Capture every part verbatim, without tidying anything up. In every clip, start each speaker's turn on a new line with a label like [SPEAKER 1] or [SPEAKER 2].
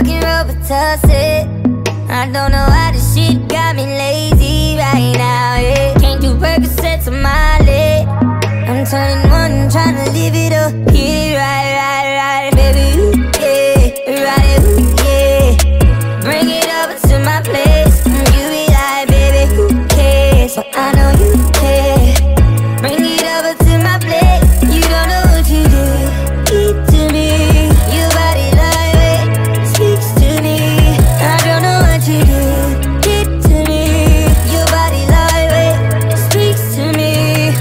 [SPEAKER 1] Fucking Robitussin. I don't know why this shit got me lazy right now, yeah. Can't do Percocets on my leg. I'm turning one, trying to live it up. Get it right, right, right, baby, ooh, yeah. Ride it, ooh, yeah. Bring it over to my place. You be like, baby, who cares? But I know you care. Bring it over to my place. You don't know what you do. Keep to me. Your body lightweight speaks to me. I don't know what you do. Keep to me. Your body lightweight speaks to me.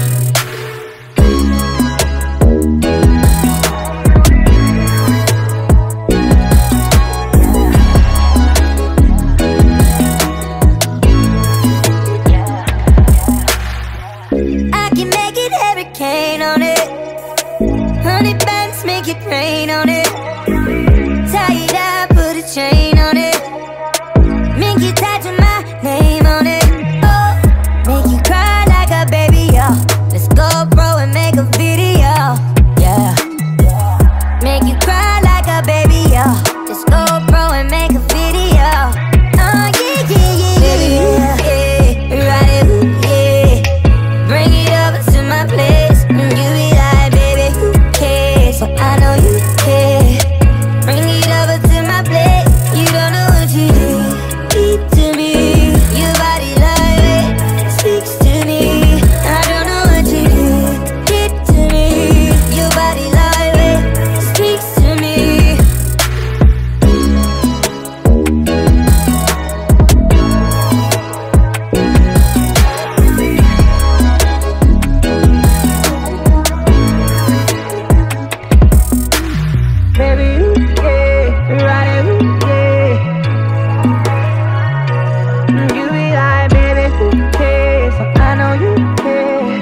[SPEAKER 1] I can make it hurricane on it. Honey bands make it rain on it. Tie it up, put a chain on it. Make you tattoo my name on it. Oh, make you cry like a baby, yo. Let's go, bro, and make a video, yeah. Make you cry like a baby, yo. Let's go, bro, and make a video. Oh, yeah, yeah, yeah, yeah, yeah. Ride it, ooh, yeah. Bring it over to my place. You be like, baby, who cares? But I know you care. Bring it over to my place. You don't know what you do. Keep to me. Your body lightweight speaks to me. I don't know what you do. Keep to me. Your body lightweight speaks to me. Baby, ooh, yeah. Ride it, ooh, yeah. You be like, baby, who cares? I know you care.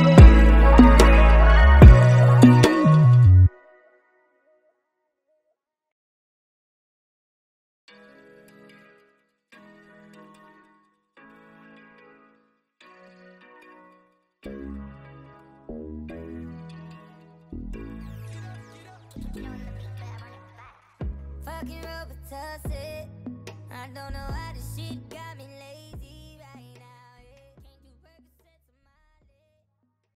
[SPEAKER 1] Fucking Robitussin. I don't know why this shit got me lazy.